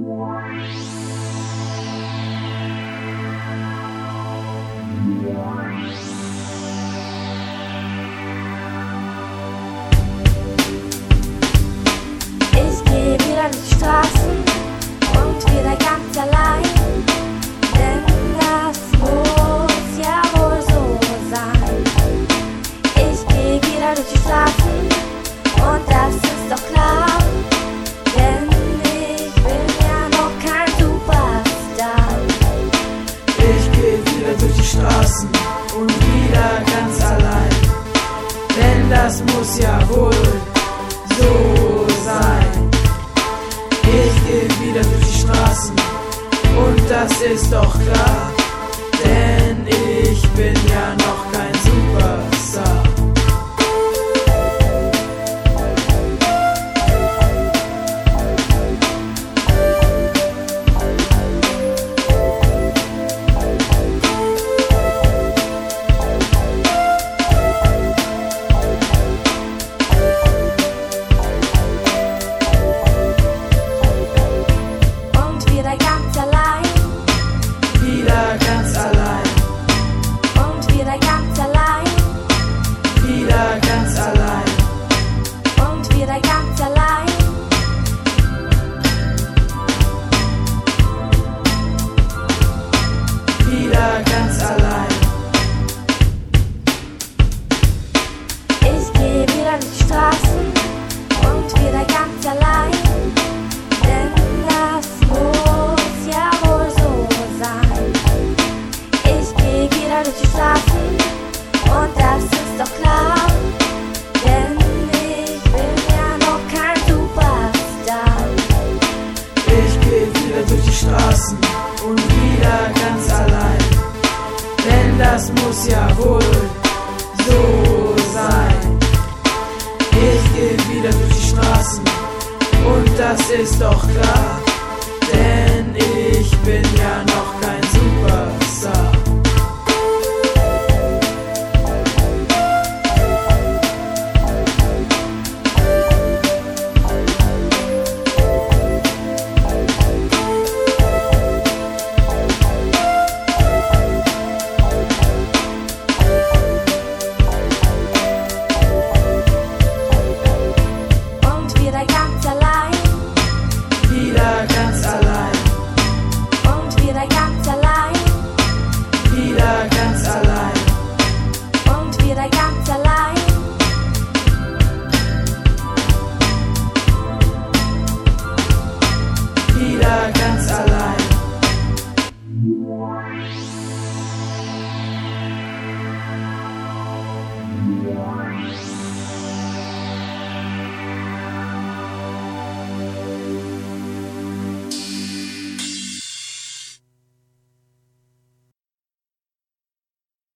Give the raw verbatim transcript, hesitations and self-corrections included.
Ich geh wieder durch die Straßen und wieder ganz allein, denn das muss ja wohl so sein. Ich geh wieder durch die Straßen und das ist doch klar, denn ich bin ja noch kein Superstar. Ich geh wieder durch die Straßen und wieder ganz allein, denn das muss ja wohl so sein. Ich geh wieder durch die Straßen und das ist doch klar, denn ich bin ja noch kein Superstar. Straßen und wieder ganz allein, denn das muss ja wohl so sein. Ich geh wieder durch die Straßen und das ist doch klar, denn ich bin ja noch kein Superstar. Ich geh wieder durch die Straßen und wieder ganz allein, denn das muss ja wohl so sein. Ich geh wieder durch die Straßen und das ist doch klar, denn ich bin ja noch kein Superstar. Wieder ganz allein.